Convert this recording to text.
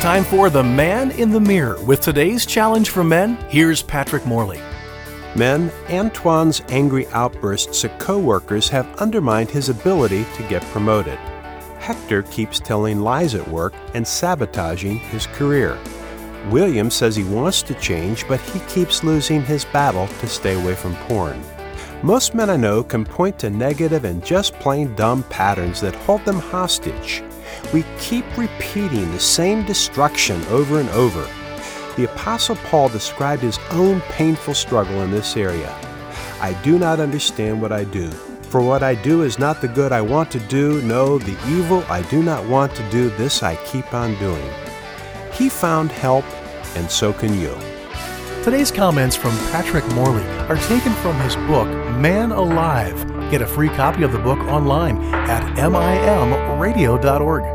time for The Man in the Mirror. With today's challenge for men, here's Patrick Morley. Men, Antoine's angry outbursts at co-workers have undermined his ability to get promoted. Hector keeps telling lies at work and sabotaging his career. William says he wants to change, but he keeps losing his battle to stay away from porn. Most men I know can point to negative and just plain dumb patterns that hold them hostage. We keep repeating the same destruction over and over. The Apostle Paul described his own painful struggle in this area. I do not understand what I do. For what I do is not the good I want to do, no, the evil I do not want to do, this I keep on doing. He found help, and so can you. Today's comments from Patrick Morley are taken from his book, Man Alive. Get a free copy of the book online at mimradio.org.